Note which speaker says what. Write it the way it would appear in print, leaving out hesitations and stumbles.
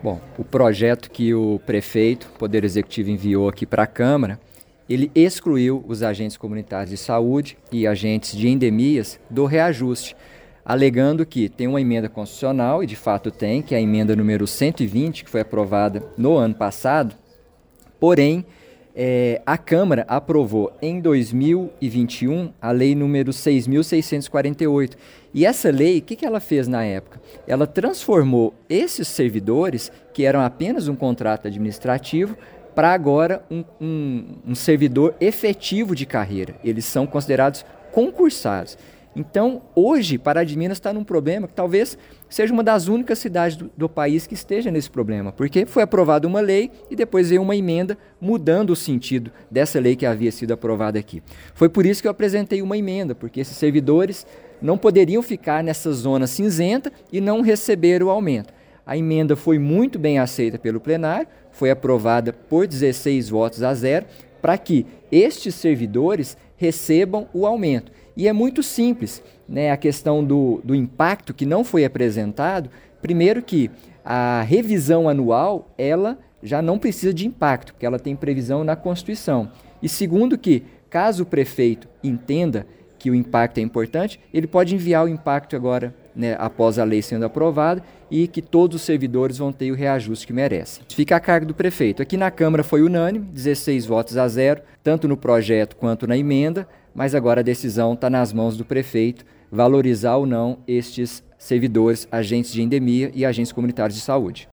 Speaker 1: Bom, o projeto que o prefeito, o Poder Executivo, enviou aqui para a Câmara, ele excluiu os agentes comunitários de saúde e agentes de endemias do reajuste, alegando que tem uma emenda constitucional, e de fato tem, que é a emenda número 120, que foi aprovada no ano passado, porém, a Câmara aprovou em 2021 a lei número 6.648. E essa lei, o que ela fez na época? Ela transformou esses servidores, que eram apenas um contrato administrativo, para agora um servidor efetivo de carreira. Eles são considerados concursados. Então, hoje, Pará de Minas está num problema que talvez seja uma das únicas cidades do país que esteja nesse problema, porque foi aprovada uma lei e depois veio uma emenda mudando o sentido dessa lei que havia sido aprovada aqui. Foi por isso que eu apresentei uma emenda, porque esses servidores não poderiam ficar nessa zona cinzenta e não receber o aumento. A emenda foi muito bem aceita pelo plenário, foi aprovada por 16 votos a 0, para que estes servidores recebam o aumento. E é muito simples, né, a questão do impacto que não foi apresentado. Primeiro que a revisão anual, ela já não precisa de impacto, porque ela tem previsão na Constituição. E segundo que, caso o prefeito entenda que o impacto é importante, ele pode enviar o impacto agora, né, após a lei sendo aprovada, e que todos os servidores vão ter o reajuste que merecem. Fica a cargo do prefeito. Aqui na Câmara foi unânime, 16 votos a 0, tanto no projeto quanto na emenda, mas agora a decisão está nas mãos do prefeito, valorizar ou não estes servidores, agentes de endemia e agentes comunitários de saúde.